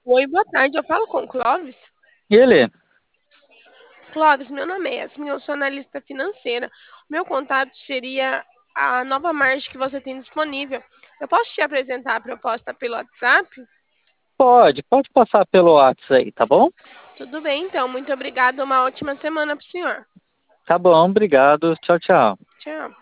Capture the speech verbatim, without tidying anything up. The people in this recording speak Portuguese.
Oi, boa tarde. Eu falo com o Clóvis. E ele? Clóvis, meu nome é Yasmin, eu sou analista financeira. Meu contato seria a nova margem que você tem disponível. Eu posso te apresentar a proposta pelo WhatsApp? Pode, pode passar pelo WhatsApp aí, tá bom? Tudo bem, então. Muito obrigada. Uma ótima semana para o senhor. Tá bom, obrigado. Tchau, tchau. Tchau.